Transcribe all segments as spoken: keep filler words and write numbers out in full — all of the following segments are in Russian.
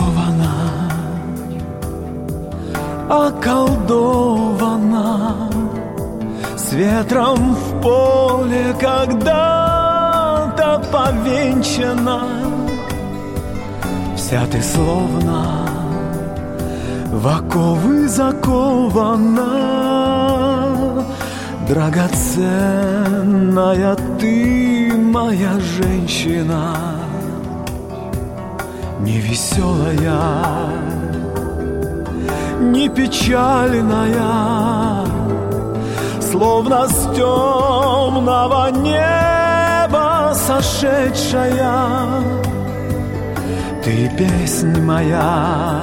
зачарована, околдована, с ветром в поле когда-то повенчана. Вся ты словно в оковы закована, драгоценная ты, моя женщина, не веселая, не печальная, словно с темного неба сошедшая. Ты песнь моя,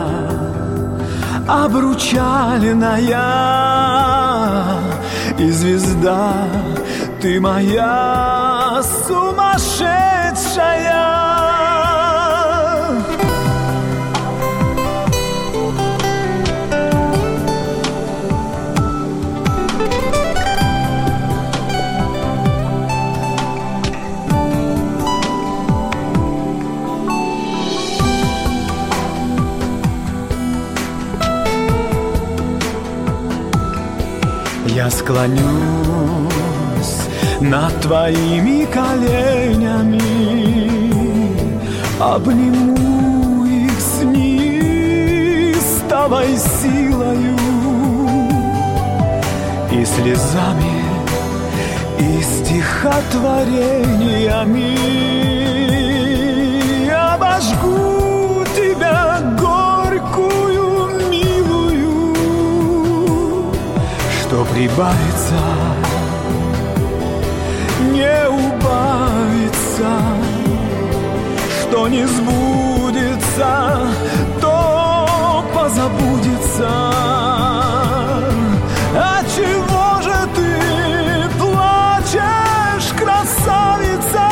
обручальная, и звезда ты моя сумасшедшая. Я склонюсь над твоими коленями, обниму их с неистовой силою и слезами, и стихотворениями обожгу тебя горькую, милую, что прибавится, не убавится, что не сбудется, то позабудется. Отчего же ты плачешь, красавица?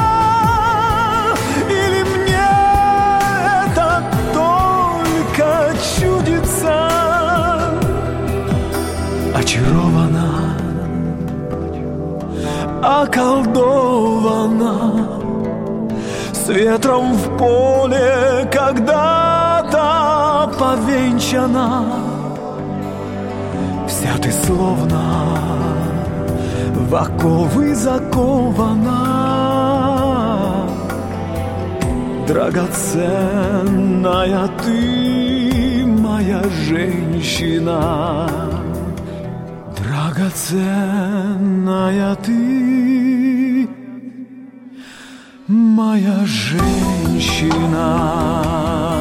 Или мне это только чудится? Очарована, околдована, с ветром в поле когда-то повенчана. Вся ты словно в оковы закована, драгоценная ты, моя женщина, драгоценная ты, моя женщина.